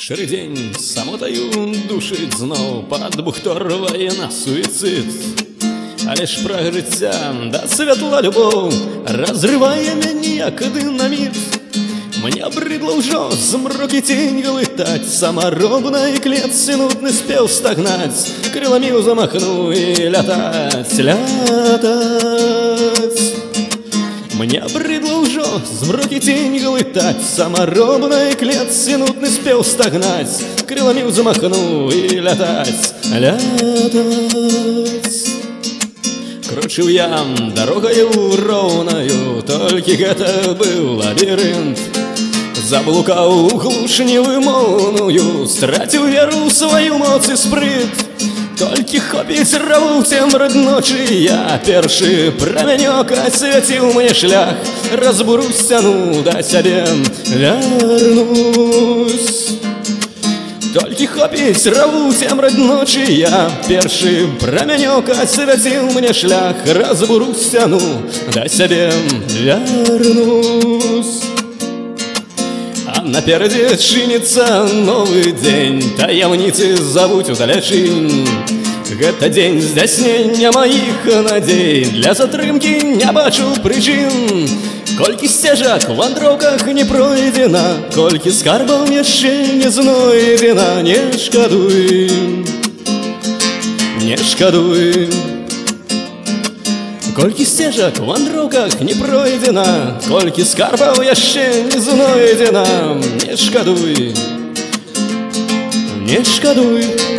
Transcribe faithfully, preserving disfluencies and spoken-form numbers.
Шэры дзень самотаю душыць зноў, падбухторвае на суіцыд. Але ж прага жыцця да святла любоў разрывае мяне як дынаміт. Мне абрыдла ўжо змрок і цень глытаць, самаробна і клетцы нудны спеў стагнаць, крыламі замахну і лятаць, лятаць. Мне абрыдла ўжо змрок і цень глытаць, самаробна і клетцы нудны спеў стагнаць, крыламі замахну і лятаць, лятаць. Крочыў я дарогаю роўнаю, толькі гэта быў лабірынт. Заблукаў у глушню вымоўную, страціў веру ў сваю моц і спрыт. Толькі хопіць раву цемраць ночы, я першы прамянёк асвяціў мне шлях, разбуру сцяну да сябе вярнусь. Толькі хопіць раву цемраць ночы, я першы прамянёк асвяціў мне шлях, разбуру сцяну да сябе вярнусь. А наперадзе чыніцца новы дзень, таямніцы завуць удалячынь. Гэта дзень здзяйснення маіх надзей, для затрымкі не бачу прычын. Колькі сцежак у вандроўках не пройдзена, колькі скарбаў яшчэ не знойдзена, не шкадуй, не шкадуй. Колькі сцежак у вандроўках не пройдзена, колькі скарбаў яшчэ не знойдзена, не шкадуй, не шкадуй.